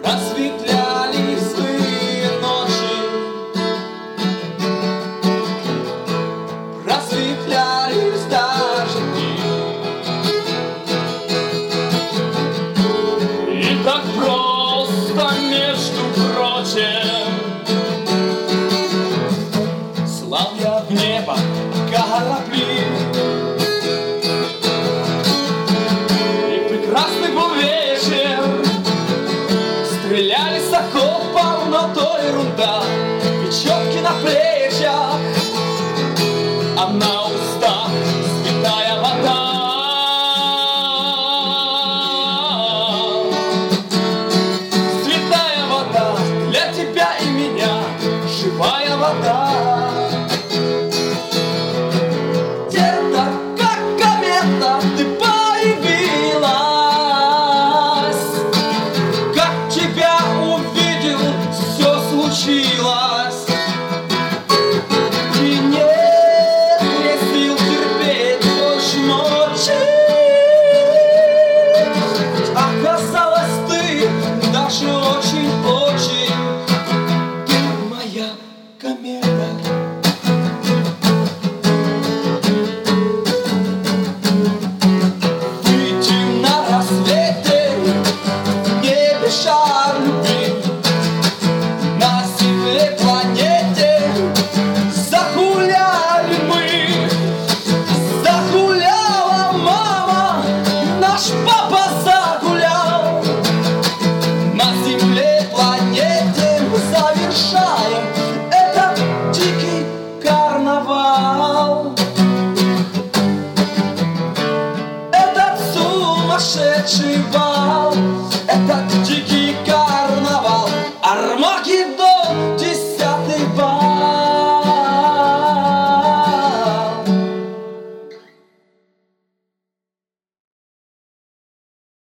осветляли злые ночи, просветлялись даже дни. И так просто, между прочим, слал я в небо корабли. И прекрасный был вечер, стреляли с окопов, но то ерунда. Бечевки на плечах, а на устах святая вода. Святая вода для тебя и меня, живая вода. Где-то, как комета, ты появилась. Как тебя увидел, все случилось. И нет мне сил терпеть больше ночи. Оказалось, ты даже очень-очень, ты моя комета. Выйти на рассвете, в небе шар любви, на земле планете загуляли мы. Загуляла мама, наш папа загулял. На земле планете мы завершаем этот дикий карнавал. Этот сумасшедший бал, этот дикий карнавал, Армагеддон.